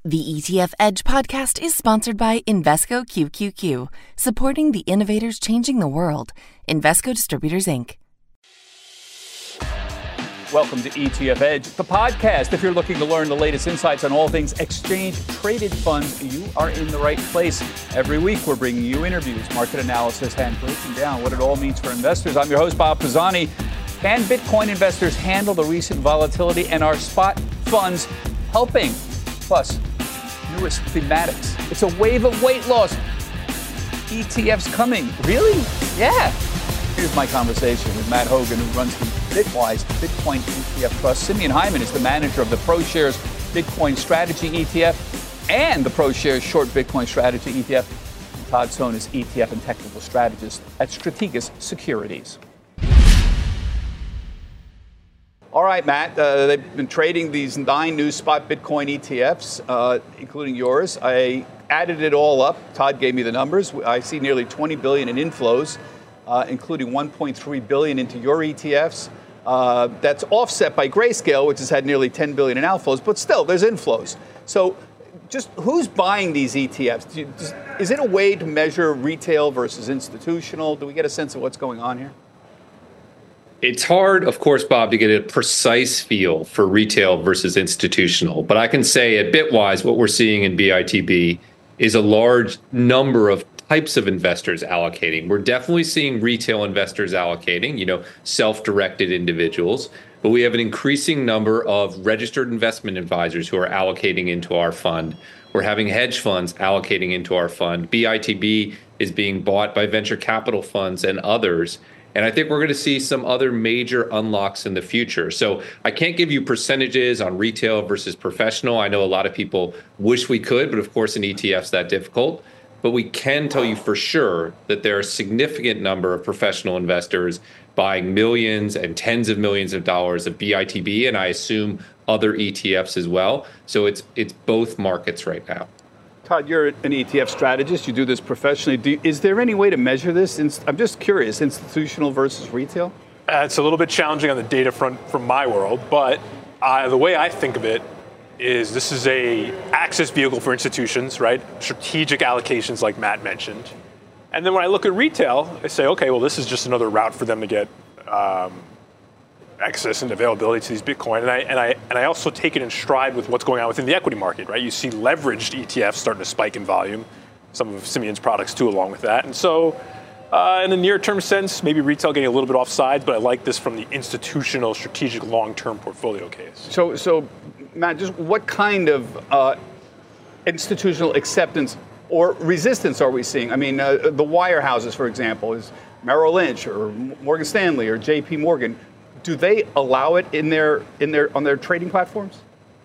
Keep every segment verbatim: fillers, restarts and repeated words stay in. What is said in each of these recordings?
The E T F Edge podcast is sponsored by Invesco Q Q Q, supporting the innovators changing the world. Invesco Distributors, Incorporated. Welcome to E T F Edge, the podcast. If you're looking to learn the latest insights on all things exchange-traded funds, you are in the right place. Every week, we're bringing you interviews, market analysis, and breaking down what it all means for investors. I'm your host, Bob Pisani. Can Bitcoin investors handle the recent volatility, and are spot funds helping? Plus, newest thematics. It's a wave of weight loss. E T Fs coming. Really? Yeah. Here's my conversation with Matt Hogan, who runs the Bitwise Bitcoin E T F Trust. Simeon Hyman is the manager of the ProShares Bitcoin Strategy E T F and the ProShares Short Bitcoin Strategy E T F. And Todd Sohn is E T F and technical strategist at Strategas Securities. All right, Matt, uh, they've been trading these nine new spot Bitcoin E T Fs, uh, including yours. I added it all up. Todd gave me the numbers. I see nearly twenty billion dollars in inflows, uh, including one point three billion dollars into your E T Fs. Uh, that's offset by Grayscale, which has had nearly ten billion dollars in outflows, but still, there's inflows. So just who's buying these E T Fs? Do you, does, is it a way to measure retail versus institutional? Do we get a sense of what's going on here? It's hard, of course, Bob, to get a precise feel for retail versus institutional. But I can say at Bitwise, what we're seeing in B I T B is a large number of types of investors allocating. We're definitely seeing retail investors allocating, you know, self-directed individuals. But we have an increasing number of registered investment advisors who are allocating into our fund. We're having hedge funds allocating into our fund. B I T B is being bought by venture capital funds and others. And I think we're going to see some other major unlocks in the future. So I can't give you percentages on retail versus professional. I know a lot of people wish we could, but of course in E T Fs that difficult. But we can tell you for sure that there are a significant number of professional investors buying millions and tens of millions of dollars of B I T B, and I assume other E T Fs as well. So it's it's both markets right now. Todd, you're an E T F strategist. You do this professionally. Do, is there any way to measure this? I'm just curious, institutional versus retail? Uh, it's a little bit challenging on the data front from my world, but uh, the way I think of it is this is a access vehicle for institutions, right? Strategic allocations like Matt mentioned. And then when I look at retail, I say, okay, well, this is just another route for them to get um, access and availability to these Bitcoin. And I and I and I also take it in stride with what's going on within the equity market, right? You see leveraged E T Fs starting to spike in volume, some of Simeon's products too along with that. And so uh, in the near term sense, maybe retail getting a little bit offside, but I like this from the institutional strategic long-term portfolio case. So so Matt, just what kind of uh, institutional acceptance or resistance are we seeing? I mean, uh, the wirehouses, for example, is Merrill Lynch or Morgan Stanley or J P Morgan. Do they allow it in their in their on their trading platforms?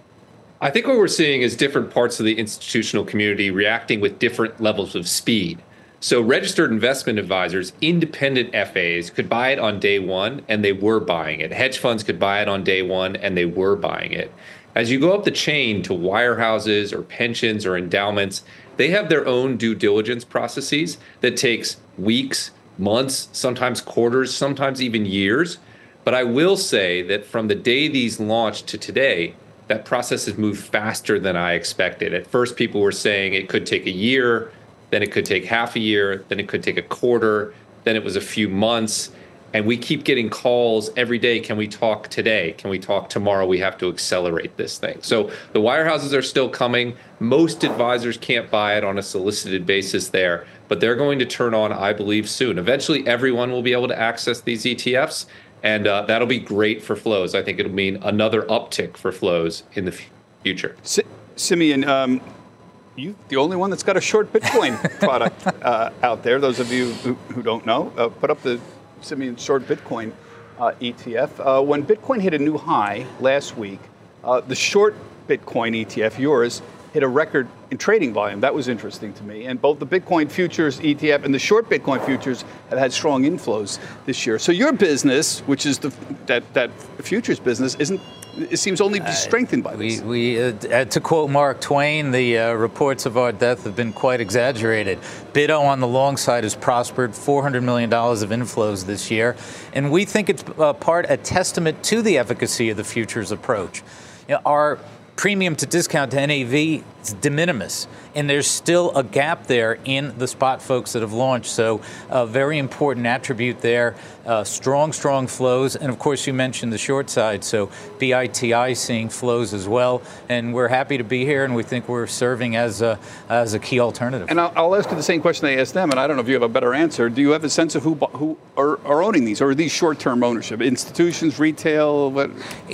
I think what we're seeing is different parts of the institutional community reacting with different levels of speed. So registered investment advisors, independent F As could buy it on day one and they were buying it. Hedge funds could buy it on day one and they were buying it. As you go up the chain to wirehouses or pensions or endowments, they have their own due diligence processes that takes weeks, months, sometimes quarters, sometimes even years. But I will say that from the day these launched to today, that process has moved faster than I expected. At first, people were saying it could take a year, then it could take half a year, then it could take a quarter, then it was a few months. And we keep getting calls every day. Can we talk today? Can we talk tomorrow? We have to accelerate this thing. So the wirehouses are still coming. Most advisors can't buy it on a solicited basis there, but they're going to turn on, I believe, soon. Eventually, everyone will be able to access these E T Fs. And uh, that'll be great for flows. I think it'll mean another uptick for flows in the f- future. S- Simeon, um, you the only one that's got a short Bitcoin product uh, out there. Those of you who, who don't know, uh, put up the Simeon short Bitcoin uh, E T F. Uh, when Bitcoin hit a new high last week, uh, the short Bitcoin E T F, yours, hit a record in trading volume. That was interesting to me. And both the Bitcoin futures E T F and the short Bitcoin futures have had strong inflows this year. So your business, which is the that that futures business, isn't. It seems only to be strengthened by this. We, we uh, to quote Mark Twain, the uh, reports of our death have been quite exaggerated. BITO on the long side has prospered, four hundred million dollars of inflows this year. And we think it's uh, part a testament to the efficacy of the futures approach. You know, our premium to discount to N A V It's de minimis. And there's still a gap there in the spot folks that have launched. So a very important attribute there. Uh, strong, strong flows. And of course, you mentioned the short side. So B I T I seeing flows as well. And we're happy to be here. And we think we're serving as a, as a key alternative. And I'll, I'll ask you the same question I asked them. And I don't know if you have a better answer. Do you have a sense of who who are, are owning these? Or are these short-term ownership? Institutions, retail? What?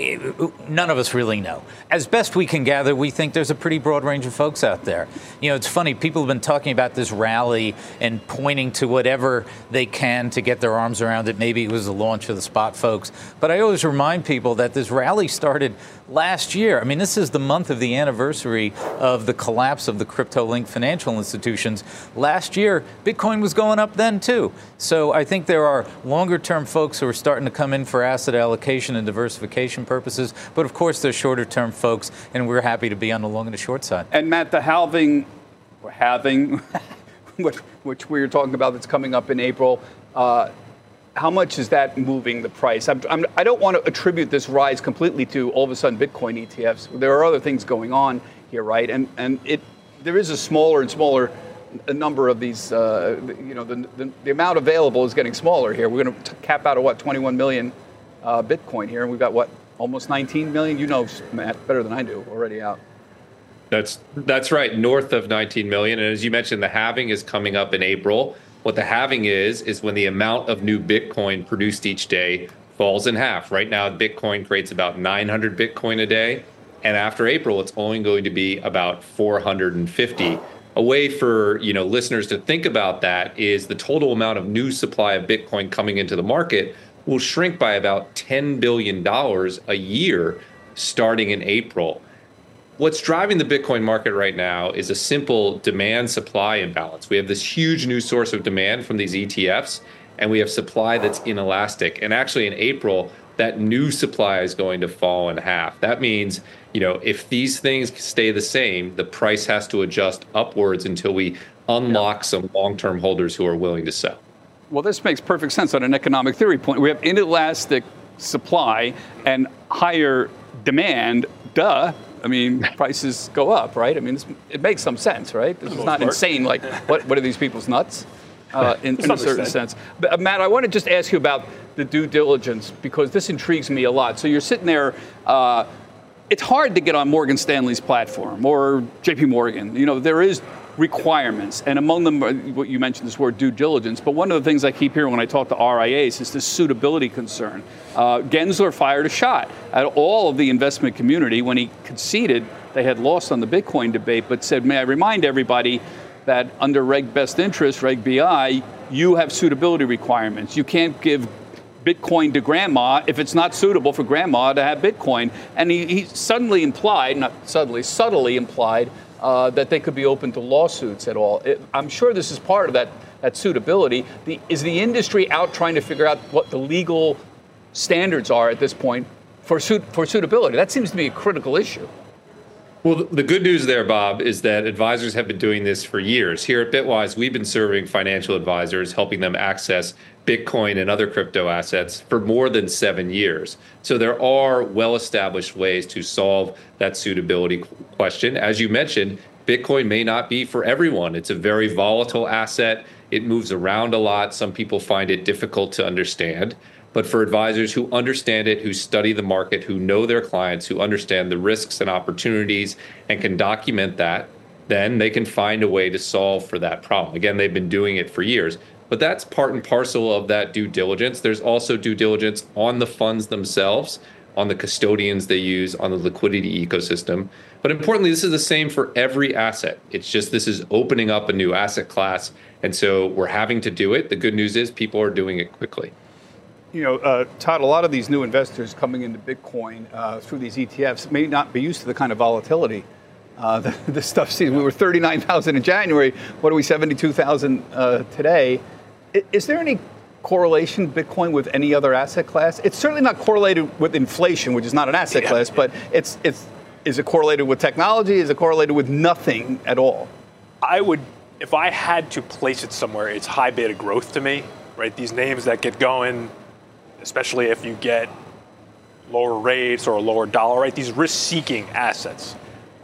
None of us really know. As best we can gather, we think there's a pretty broad range of folks out there. You know, it's funny, people have been talking about this rally and pointing to whatever they can to get their arms around it. Maybe it was the launch of the spot folks. But I always remind people that this rally started last year. I mean, this is the month of the anniversary of the collapse of the crypto-linked financial institutions. Last year, Bitcoin was going up then, too. So I think there are longer-term folks who are starting to come in for asset allocation and diversification purposes. But, of course, there's shorter-term folks, and we're happy to be on the long and the short side. And, Matt, the halving, or halving, which, which we were talking about that's coming up in April, uh, how much is that moving the price? I'm, I'm, I don't want to attribute this rise completely to all of a sudden Bitcoin E T Fs. There are other things going on here, right? And and it there is a smaller and smaller number of these. Uh, you know, the, the the amount available is getting smaller here. We're going to cap out at what twenty-one million uh, Bitcoin here, and we've got what almost nineteen million. You know, Matt, better than I do, already out. That's that's right, north of nineteen million. And as you mentioned, the halving is coming up in April. What the halving is, is when the amount of new Bitcoin produced each day falls in half. Right now, Bitcoin creates about nine hundred Bitcoin a day. And after April, it's only going to be about four hundred fifty. A way for, you know, listeners to think about that is the total amount of new supply of Bitcoin coming into the market will shrink by about ten billion dollars a year starting in April. What's driving the Bitcoin market right now is a simple demand-supply imbalance. We have this huge new source of demand from these E T Fs, and we have supply that's inelastic. And actually in April, that new supply is going to fall in half. That means, you know, if these things stay the same, the price has to adjust upwards until we unlock yeah. some long-term holders who are willing to sell. Well, this makes perfect sense on an economic theory point. We have inelastic supply and higher demand, duh. I mean, prices go up, right? I mean, it's, it makes some sense, right? This is not part. insane. Like, what, what are these people's nuts? Uh, in, in a certain sense. But, uh, Matt, I want to just ask you about the due diligence, because this intrigues me a lot. So you're sitting there. Uh, it's hard to get on Morgan Stanley's platform or J P Morgan. You know, there is requirements, and among them, what you mentioned, this word due diligence. But one of the things I keep hearing when I talk to R I As is this suitability concern. Uh, Gensler fired a shot at all of the investment community when he conceded they had lost on the Bitcoin debate, but said, may I remind everybody that under Reg Best Interest, Reg B I, you have suitability requirements. You can't give Bitcoin to grandma if it's not suitable for grandma to have Bitcoin. And he, he suddenly implied, not suddenly, subtly implied, uh, that they could be open to lawsuits at all. It, I'm sure this is part of that, that suitability. The, is the industry out trying to figure out what the legal standards are at this point for, suit, for suitability? That seems to be a critical issue. Well, the good news there, Bob, is that advisors have been doing this for years. Here at Bitwise, we've been serving financial advisors, helping them access Bitcoin and other crypto assets for more than seven years. So there are well-established ways to solve that suitability question. As you mentioned, Bitcoin may not be for everyone. It's a very volatile asset. It moves around a lot. Some people find it difficult to understand. But for advisors who understand it, who study the market, who know their clients, who understand the risks and opportunities and can document that, then they can find a way to solve for that problem. Again, they've been doing it for years. But that's part and parcel of that due diligence. There's also due diligence on the funds themselves, on the custodians they use, on the liquidity ecosystem. But importantly, this is the same for every asset. It's just this is opening up a new asset class. And so we're having to do it. The good news is people are doing it quickly. You know, uh, Todd, a lot of these new investors coming into Bitcoin uh, through these E T Fs may not be used to the kind of volatility uh, the, the stuff sees. We were thirty-nine thousand in January. What are we, seventy-two thousand uh, today? Is, is there any correlation, Bitcoin, with any other asset class? It's certainly not correlated with inflation, which is not an asset yeah. class, but it's it's is it correlated with technology? Is it correlated with nothing at all? I would, if I had to place it somewhere, it's high beta growth to me, right? These names that get going, especially if you get lower rates or a lower dollar rate, these risk-seeking assets.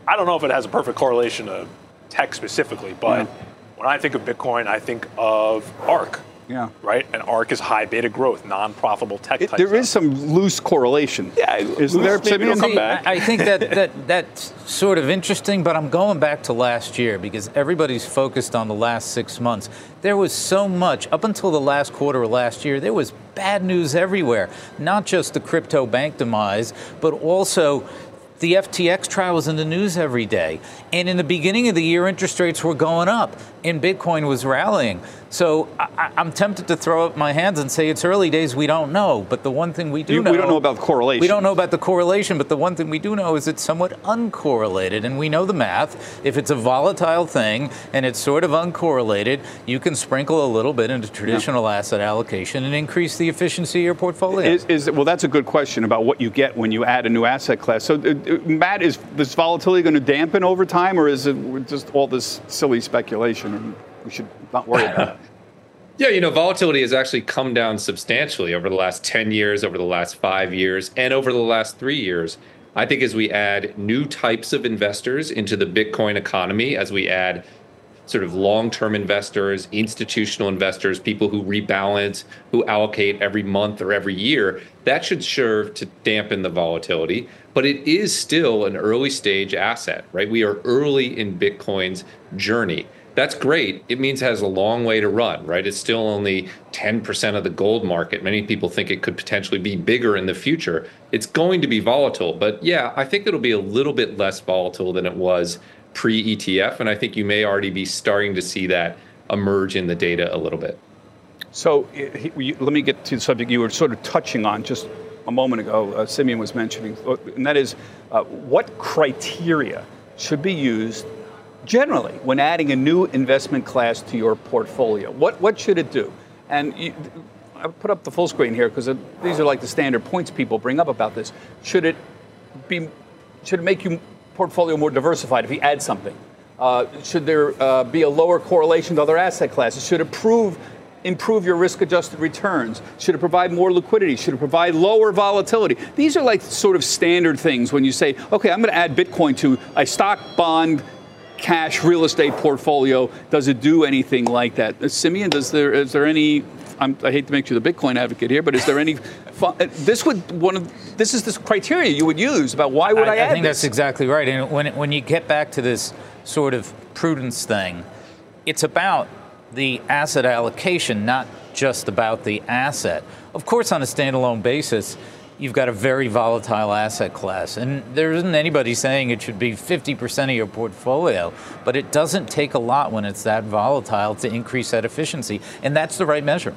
I don't know if it has a perfect correlation to tech specifically, but yeah. when I think of Bitcoin, I think of ARK. Yeah. Right? And ARK is high beta growth, non-profitable tech It, type there stuff. is some loose correlation. Yeah, Isn't there? maybe it'll come See, back. I I think that, that that's sort of interesting, but I'm going back to last year because everybody's focused on the last six months. There was so much, up until the last quarter of last year, there was bad news everywhere. Not just the crypto bank demise, but also the F T X trial was in the news every day. And in the beginning of the year, interest rates were going up and Bitcoin was rallying. So I, I'm tempted to throw up my hands and say it's early days, we don't know. But the one thing we do You- know... we don't know about the correlation. We don't know about the correlation, but the one thing we do know is it's somewhat uncorrelated. And we know the math. If it's a volatile thing and it's sort of uncorrelated, you can sprinkle a little bit into traditional yeah. asset allocation and increase the efficiency of your portfolio. Is, is well, that's a good question about what you get when you add a new asset class. So, uh, Matt, is this volatility going to dampen over time, or is it just all this silly speculation and we should not worry about it? Yeah, you know, volatility has actually come down substantially over the last ten years, over the last five years, and over the last three years. I think as we add new types of investors into the Bitcoin economy, as we add sort of long-term investors, institutional investors, people who rebalance, who allocate every month or every year, that should serve to dampen the volatility. But it is still an early stage asset, right? We are early in Bitcoin's journey. That's great. It means it has a long way to run, right? It's still only ten percent of the gold market. Many people think it could potentially be bigger in the future. It's going to be volatile, but yeah, I think it'll be a little bit less volatile than it was pre-E T F, and I think you may already be starting to see that emerge in the data a little bit. So he, he, let me get to the subject you were sort of touching on just a moment ago. Uh, Simeon was mentioning, and that is uh, what criteria should be used generally when adding a new investment class to your portfolio. What what should it do? And you, I put up the full screen here because these are like the standard points people bring up about this. Should it be? Should it make your portfolio more diversified if you add something? Uh, should there uh, be a lower correlation to other asset classes? Should it improve improve your risk-adjusted returns? Should it provide more liquidity? Should it provide lower volatility? These are like sort of standard things when you say, okay, I'm going to add Bitcoin to a stock, bond, cash, real estate portfolio. Does it do anything like that? Uh, Simeon, does there is there any? I'm, I hate to make you the Bitcoin advocate here, but is there any? Fun, this would one of this is this criteria you would use about why would I, I add I think this? that's exactly right. And when when you get back to this sort of prudence thing, it's about the asset allocation, not just about the asset. Of course, on a standalone basis, you've got a very volatile asset class. And there isn't anybody saying it should be fifty percent of your portfolio, but it doesn't take a lot when it's that volatile to increase that efficiency. And that's the right measure.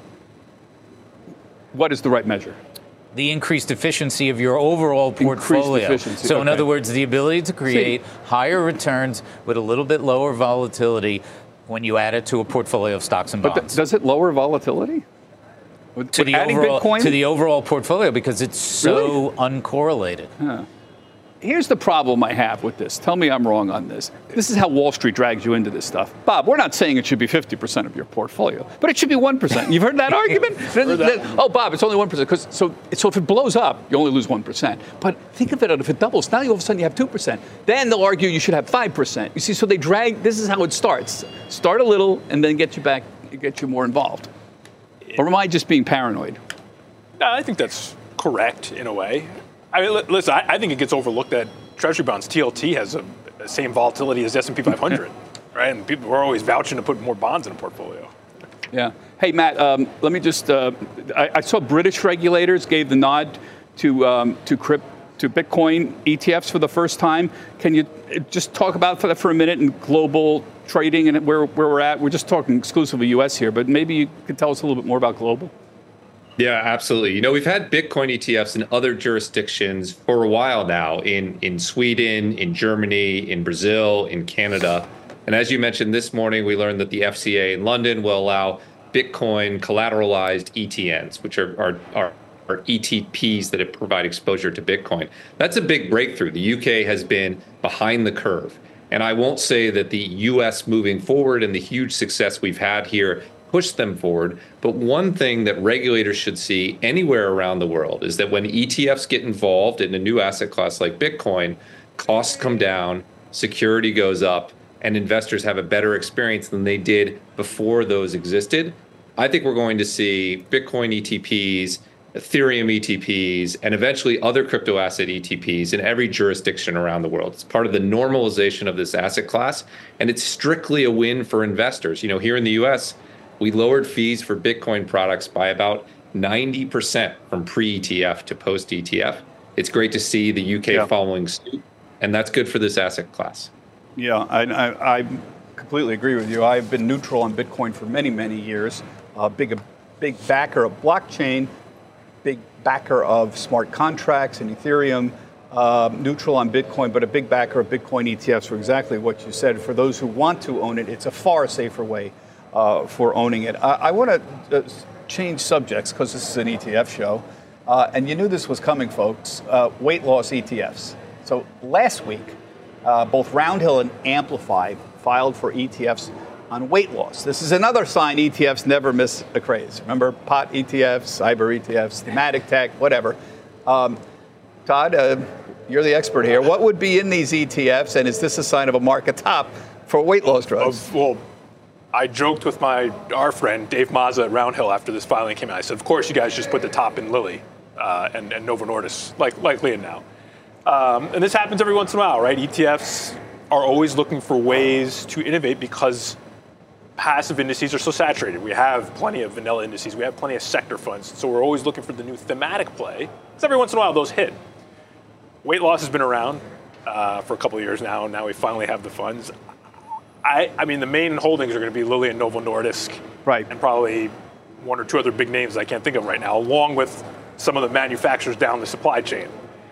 What is the right measure? The increased efficiency of your overall portfolio. Increased efficiency. So okay. in other words, the ability to create See. higher returns with a little bit lower volatility when you add it to a portfolio of stocks and But bonds. th- does it lower volatility? With, to with the adding overall Bitcoin? to the overall portfolio because it's so Really? uncorrelated. Huh. Here's the problem I have with this. Tell me I'm wrong on this. This is how Wall Street drags you into this stuff. Bob, we're not saying it should be fifty percent of your portfolio, but it should be one percent. You've heard that argument? Heard that. Oh, Bob, it's only one percent. Cause, so, so if it blows up, you only lose one percent. But think of it, if it doubles, now you all of a sudden you have two percent. Then they'll argue you should have five percent. You see, so they drag, this is how it starts. Start a little and then get you back, get you more involved. Or am I just being paranoid? No, I think that's correct in a way. I mean, li- listen, I, I think it gets overlooked that Treasury bonds, T L T, has a, the same volatility as S and P five hundred, right? And people we're always vouching to put more bonds in a portfolio. Yeah. Hey, Matt, um, let me just, uh, I, I saw British regulators gave the nod to um, to crypt, to Bitcoin E T Fs for the first time. Can you just talk about that for a minute and global trading and where, where we're at? We're just talking exclusively U S here, but maybe you could tell us a little bit more about global. Yeah, absolutely. You know, we've had Bitcoin E T Fs in other jurisdictions for a while now, in, in Sweden, in Germany, in Brazil, in Canada. And as you mentioned this morning, we learned that the F C A in London will allow Bitcoin collateralized E T Ns, which are, are, are, are E T Ps that provide exposure to Bitcoin. That's a big breakthrough. The U K has been behind the curve. And I won't say that the U S moving forward and the huge success we've had here push them forward. But one thing that regulators should see anywhere around the world is that when E T Fs get involved in a new asset class like Bitcoin, costs come down, security goes up, and investors have a better experience than they did before those existed, I think we're going to see Bitcoin E T Ps, Ethereum E T Ps, and eventually other crypto asset E T Ps in every jurisdiction around the world. It's part of the normalization of this asset class, and it's strictly a win for investors. You know, here in the U S, we lowered fees for Bitcoin products by about ninety percent from pre-E T F to post-E T F. It's great to see the U K yeah. following suit, and that's good for this asset class. Yeah, I, I, I completely agree with you. I've been neutral on Bitcoin for many, many years. Uh, big, a big backer of blockchain, big backer of smart contracts and Ethereum, uh, neutral on Bitcoin, but a big backer of Bitcoin E T Fs for exactly what you said. For those who want to own it, it's a far safer way uh, for owning it. I, I want to uh, change subjects because this is an E T F show. Uh, and you knew this was coming, folks, uh, weight loss E T Fs. So last week, uh, both Roundhill and Amplify filed for E T Fs on weight loss. This is another sign E T Fs never miss a craze. Remember, pot E T Fs, cyber E T Fs, thematic tech, whatever. Um, Todd, uh, you're the expert here. What would be in these E T Fs, and is this a sign of a market top for weight loss drugs? Uh, well, I joked with my our friend Dave Mazza at Roundhill after this filing came out. I said, of course, you guys just put the top in Lilly uh, and, and Novo Nordisk, like, likely in now. Um, and this happens every once in a while, right? E T Fs are always looking for ways to innovate because passive indices are so saturated. We have plenty of vanilla indices. We have plenty of sector funds. So we're always looking for the new thematic play. Because every once in a while, those hit. Weight loss has been around uh, for a couple of years now. Now we finally have the funds. I, I mean, the main holdings are going to be Lilly and Novo Nordisk. Right. And probably one or two other big names I can't think of right now, along with some of the manufacturers down the supply chain.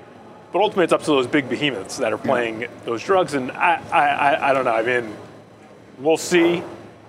But ultimately, it's up to those big behemoths that are playing yeah. those drugs. And I, I, I don't know. I mean, we'll see.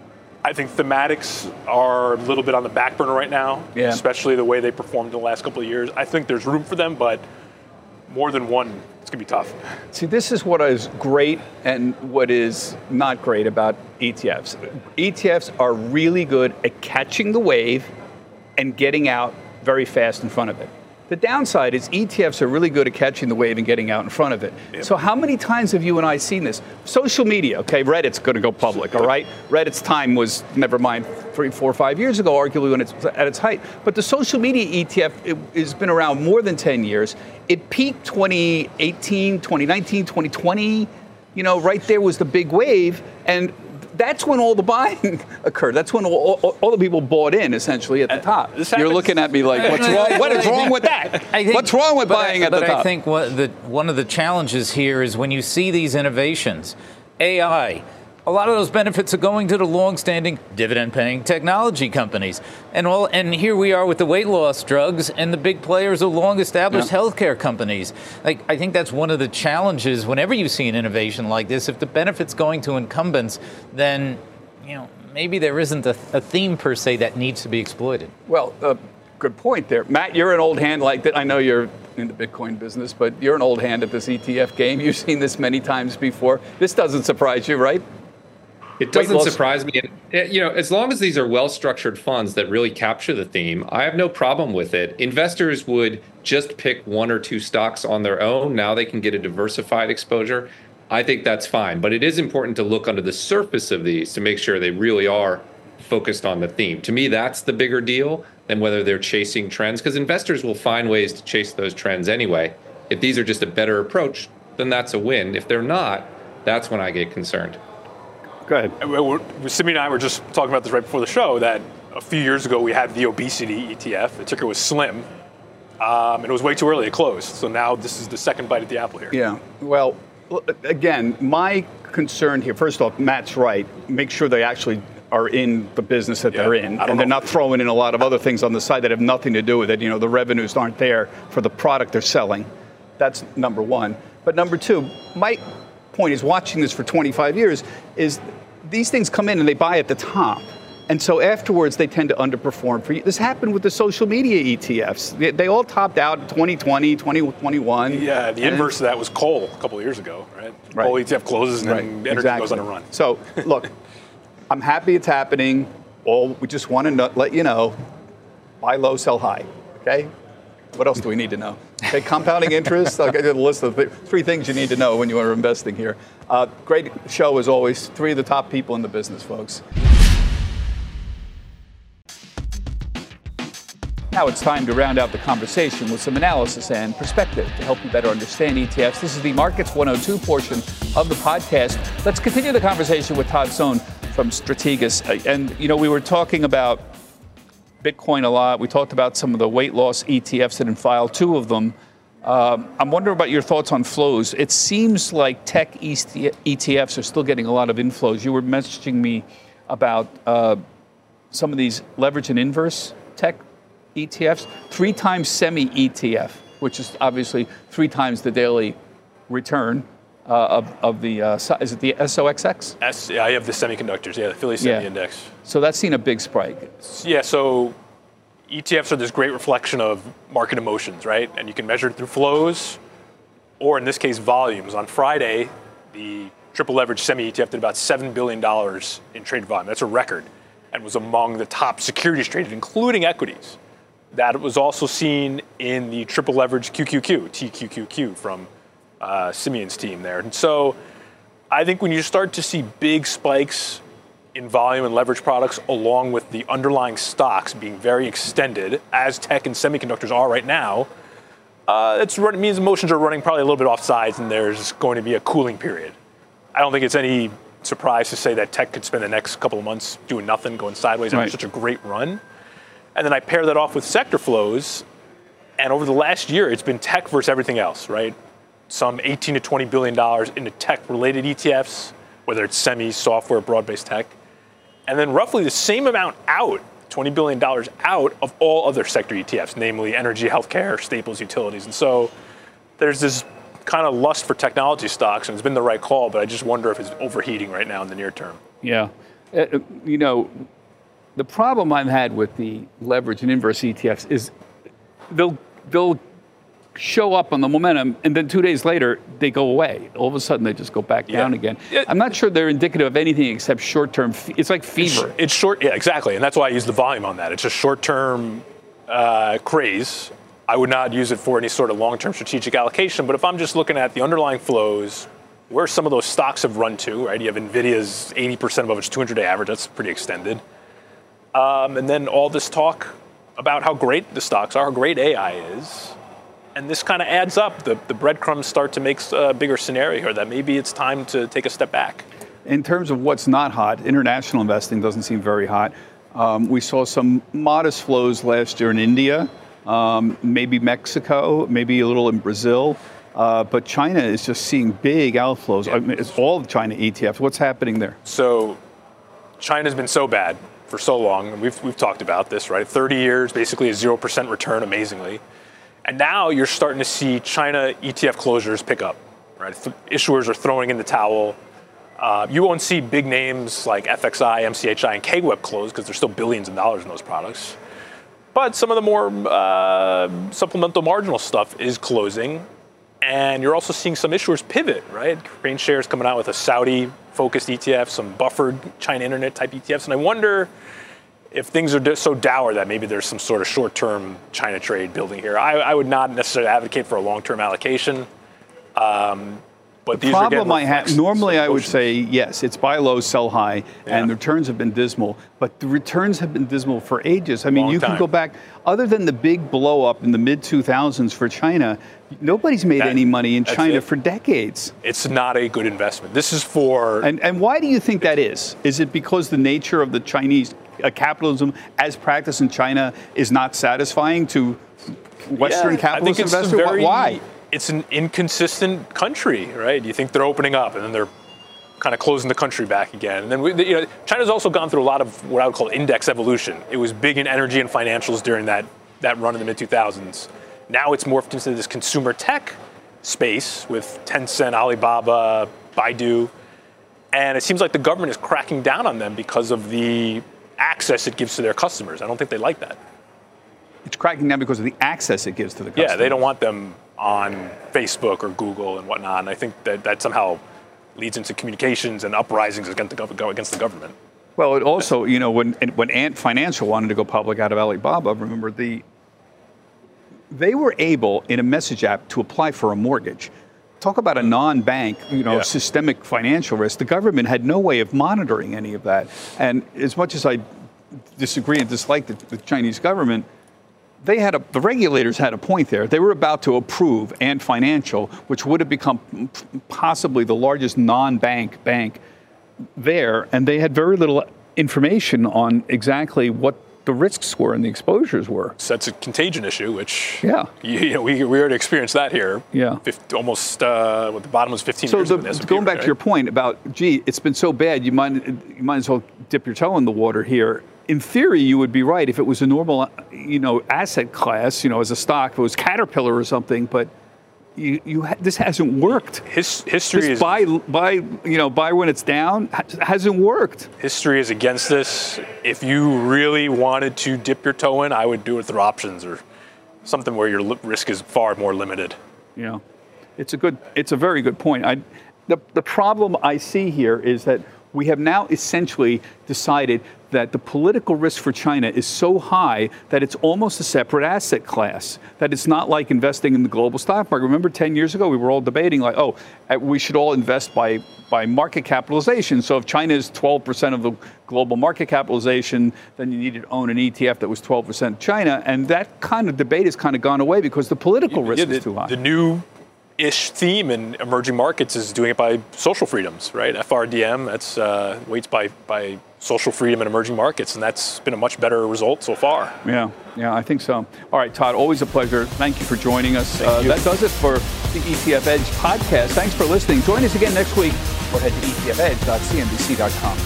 I think thematics are a little bit on the back burner right now, yeah. especially the way they performed in the last couple of years. I think there's room for them, but more than one, it's going to be tough. See, this is what is great and what is not great about E T Fs. E T Fs are really good at catching the wave and getting out very fast in front of it. The downside is E T Fs are really good at catching the wave and getting out in front of it. Yep. So how many times have you and I seen this? Social media, okay, Reddit's going to go public, all right? Reddit's time was, never mind, three, four, five years ago, arguably when it's at its height. But the social media E T F it, has been around more than ten years. It peaked twenty eighteen, twenty nineteen, twenty twenty. You know, right there was the big wave. And that's when all the buying occurred. That's when all, all, all the people bought in, essentially, at the top. Uh, You're looking at me like, what's wrong? What is wrong with that? Think, what's wrong with buying I, at the but top? I think what the, one of the challenges here is when you see these innovations, A I, a lot of those benefits are going to the long-standing dividend-paying technology companies. And all, and here we are with the weight loss drugs, and the big players are long-established yeah. healthcare companies. Like, I think that's one of the challenges whenever you see an innovation like this. If the benefit's going to incumbents, then, you know, maybe there isn't a, a theme per se that needs to be exploited. Well, uh, good point there. Matt, you're an old hand like that. I know you're in the Bitcoin business, but you're an old hand at this E T F game. You've seen this many times before. This doesn't surprise you, right? It doesn't surprise me. You know, as long as these are well-structured funds that really capture the theme, I have no problem with it. Investors would just pick one or two stocks on their own. Now they can get a diversified exposure. I think that's fine. But it is important to look under the surface of these to make sure they really are focused on the theme. To me, that's the bigger deal than whether they're chasing trends, because investors will find ways to chase those trends anyway. If these are just a better approach, then that's a win. If they're not, that's when I get concerned. Go ahead. Simi and I were just talking about this right before the show, that a few years ago we had the obesity E T F. The ticker was SLIM, um, and it was way too early. It closed. So now this is the second bite at the apple here. Yeah. Well, again, my concern here, first off, Matt's right. Make sure they actually are in the business that yeah, they're in, and know. they're not throwing in a lot of other things on the side that have nothing to do with it. You know, the revenues aren't there for the product they're selling. That's number one. But number two, my point is, watching this for twenty-five years, is these things come in and they buy at the top. And so afterwards, they tend to underperform. For you. This happened with the social media E T Fs. They, they all topped out in twenty twenty, twenty twenty-one. Yeah, the inverse of that was coal a couple of years ago, right? right. Coal E T F closes and right. then energy exactly. goes on a run. So, look, I'm happy it's happening. All we just want to know, let you know, buy low, sell high, okay? What else do we need to know? Okay, compounding interest. I'll get you the list of the three things you need to know when you are investing here. Uh, great show as always. Three of the top people in the business, folks. Now it's time to round out the conversation with some analysis and perspective to help you better understand E T Fs. This is the Markets one oh two portion of the podcast. Let's continue the conversation with Todd Sohn from Strategas. And, you know, we were talking about Bitcoin a lot. We talked about some of the weight loss E T Fs that have filed, two of them. Um, I'm wondering about your thoughts on flows. It seems like tech E T Fs are still getting a lot of inflows. You were messaging me about uh, some of these leverage and inverse tech E T Fs, three times semi E T F, which is obviously three times the daily return uh, of, of the, uh, is it the S O X X? S, yeah, I have the semiconductors, yeah, the Philly Semi Yeah. Index. So that's seen a big spike. Yeah, so E T Fs are this great reflection of market emotions, right? And you can measure it through flows, or in this case, volumes. On Friday, the triple leverage semi E T F did about seven billion dollars in trade volume. That's a record, and was among the top securities traded, including equities. That was also seen in the triple leverage Q Q Q, T Q Q Q from uh, Simeon's team there. And so I think when you start to see big spikes in volume and leverage products, along with the underlying stocks being very extended, as tech and semiconductors are right now, uh, it's, it means emotions are running probably a little bit off sides, and there's going to be a cooling period. I don't think it's any surprise to say that tech could spend the next couple of months doing nothing, going sideways after Right. such a great run. And then I pair that off with sector flows, and over the last year, it's been tech versus everything else, right? Some eighteen to twenty billion dollars into tech-related E T Fs, whether it's semi, software, broad-based tech, and then roughly the same amount out, twenty billion dollars out of all other sector E T Fs, namely energy, healthcare, staples, utilities. And so there's this kind of lust for technology stocks, and it's been the right call, but I just wonder if it's overheating right now in the near term. Yeah. Uh, you know, the problem I've had with the leverage and inverse E T Fs is they'll they'll show up on the momentum, and then two days later they go away. All of a sudden they just go back Yeah. down again. Yeah. I'm not sure they're indicative of anything except short-term. Fe- it's like fever. It's, it's short, yeah, exactly, and that's why I use the volume on that. It's a short-term uh, craze. I would not use it for any sort of long-term strategic allocation, but if I'm just looking at the underlying flows, where some of those stocks have run to, right? You have NVIDIA's eighty percent above its two hundred day average. That's pretty extended. Um, and then all this talk about how great the stocks are, how great A I is. And this kind of adds up. The, the breadcrumbs start to make a bigger scenario here that maybe it's time to take a step back. In terms of what's not hot, international investing doesn't seem very hot. Um, we saw some modest flows last year in India, um, maybe Mexico, maybe a little in Brazil. Uh, but China is just seeing big outflows. Yeah. I mean, it's all of China E T Fs. What's happening there? So China's been so bad for so long, and we've, we've talked about this, right? thirty years, basically a zero percent return, amazingly. And now you're starting to see China E T F closures pick up, right? Th- issuers are throwing in the towel. Uh, you won't see big names like F X I, M C H I, and K W E B close because there's still billions of dollars in those products. But some of the more uh, supplemental marginal stuff is closing. And you're also seeing some issuers pivot, right? Crane Shares coming out with a Saudi-focused E T F, some buffered China Internet-type E T Fs. And I wonder if things are so dour that maybe there's some sort of short-term China trade building here. I, I would not necessarily advocate for a long-term allocation. Um, but The these are problem again I have, reflects normally I would emotions. say, yes, it's buy low, sell high, Yeah. and the returns have been dismal. But the returns have been dismal for ages. I mean, Long you can time. go back, other than the big blow up in the mid two thousands for China, nobody's made That- any money in that's China it. for decades. It's not a good investment. This is for And, and why do you think that is? Is it because the nature of the Chinese uh, capitalism as practiced in China is not satisfying to Western Yeah, I capitalist think it's a investors? very- Why? It's an inconsistent country, right? You think they're opening up, and then they're kind of closing the country back again. And then we, you know, China's also gone through a lot of what I would call index evolution. It was big in energy and financials during that that run in the mid two thousands. Now it's morphed into this consumer tech space with Tencent, Alibaba, Baidu, and it seems like the government is cracking down on them because of the access it gives to their customers. I don't think they like that. It's cracking down because of the access it gives to the customer. Yeah, they don't want them on Facebook or Google and whatnot. And I think that that somehow leads into communications and uprisings against the, gov- against the government. Well, it also, you know, when when Ant Financial wanted to go public out of Alibaba, remember the they were able, in a message app, to apply for a mortgage. Talk about a non-bank, you know, yeah. systemic financial risk. The government had no way of monitoring any of that. And as much as I disagree and dislike the, the Chinese government, they had a, the regulators had a point there. They were about to approve Ant Financial, which would have become possibly the largest non-bank bank there, and they had very little information on exactly what the risks were and the exposures were. So that's a contagion issue, which yeah, you, you know, we, we already experienced that here. Yeah, fifty, almost uh, what the bottom was fifteen so years the, ago. So going back right? to your point about, gee, it's been so bad, you might you might as well dip your toe in the water here. In theory, you would be right if it was a normal, you know, asset class, you know, as a stock, if it was Caterpillar or something, but. You, you ha- this hasn't worked. His, history this is buy, buy, you know, buy when it's down ha- hasn't worked. History is against this. If you really wanted to dip your toe in, I would do it through options or something where your li- risk is far more limited. Yeah, it's a good, it's a very good point. I, the the problem I see here is that we have now essentially decided that the political risk for China is so high that it's almost a separate asset class, that it's not like investing in the global stock market. Remember ten years ago, we were all debating like, oh, we should all invest by, by market capitalization. So if China is twelve percent of the global market capitalization, then you needed to own an E T F that was twelve percent China. And that kind of debate has kind of gone away because the political risk yeah, the, is too high. The new ish theme in emerging markets is doing it by social freedoms, right? F R D M, that's uh, weights by, by social freedom in emerging markets, and that's been a much better result so far. Yeah, yeah, I think so. All right, Todd, always a pleasure. Thank you for joining us. Uh, that does it for the E T F Edge podcast. Thanks for listening. Join us again next week or head to E T F edge dot C N B C dot com.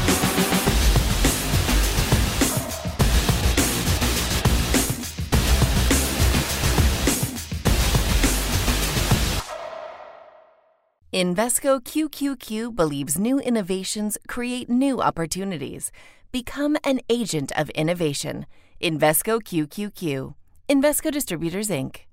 Invesco Q Q Q believes new innovations create new opportunities. Become an agent of innovation. Invesco Q Q Q. Invesco Distributors, Incorporated